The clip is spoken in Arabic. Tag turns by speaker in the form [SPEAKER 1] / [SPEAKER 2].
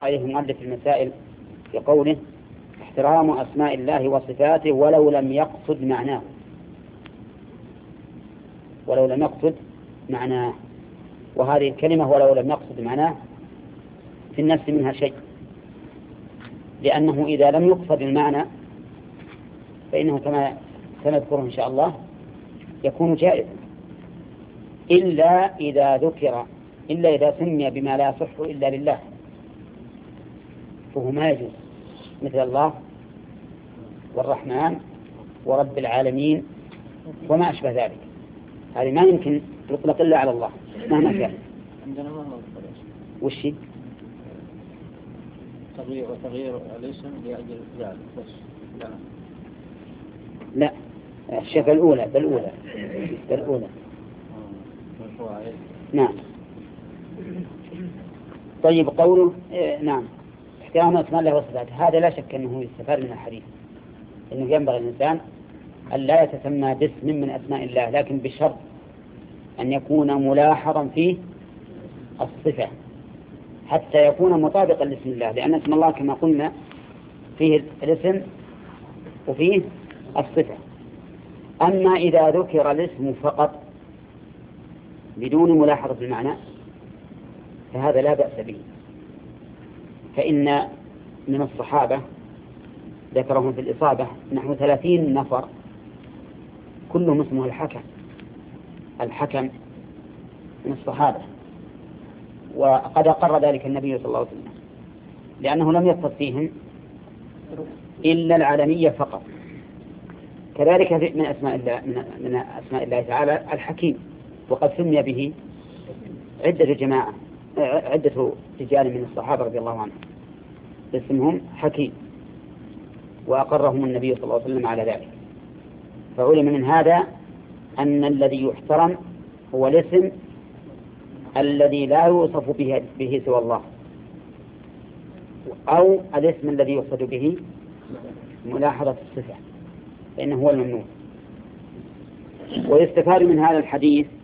[SPEAKER 1] عليه مؤلف المسائل في قوله احترام أسماء الله وصفاته ولو لم يقصد معناه، ولو لم يقصد معناه. وهذه الكلمة ولو لم يقصد معناه في النفس منها شيء، لأنه إذا لم يقصد المعنى فإنه كما سنذكره إن شاء الله يكون جائزا، إلا إذا سمي بما لا يصح إلا لله فهو ما يجوز، مثل الله والرحمن ورب العالمين وما أشبه ذلك. هذه ما يمكن تطلق إلا على الله مهما كان.
[SPEAKER 2] عندنا ما هو
[SPEAKER 1] وش
[SPEAKER 2] تغيير الاسم لأجل ذلك بس؟
[SPEAKER 1] لا الشيء بالأولى نعم. طيب قوله نعم احترام أسماء الله وصفاته، هذا لا شك أنه يستفاد من الحديث أنه ينبغي الإنسان أن لا يتسمى باسم من أسماء الله، لكن بشرط أن يكون ملاحظا فيه الصفة حتى يكون مطابقا لاسم الله، لأن اسم الله كما قلنا فيه الاسم وفيه الصفة. أما إذا ذكر الاسم فقط بدون ملاحظة المعنى فهذا لا بأس به، فإن من الصحابة ذكرهم في الإصابة نحو 30 نفر كلهم اسمه الحكم من الصحابة، وقد أقر ذلك النبي صلى الله عليه وسلم، لأنه لم يقصد فيهم إلا العالمية فقط. كذلك من أسماء الله تعالى الحكيم، وقد سمي به عدة رجال من الصحابة رضي الله عنهم اسمهم حكيم، وأقرهم النبي صلى الله عليه وسلم على ذلك. فعلم من هذا أن الذي يحترم هو الاسم الذي لا يوصف به سوى الله، أو الاسم الذي يقصد به ملاحظة الصفة، فإنه هو الممنوع. ويستفاد من هذا الحديث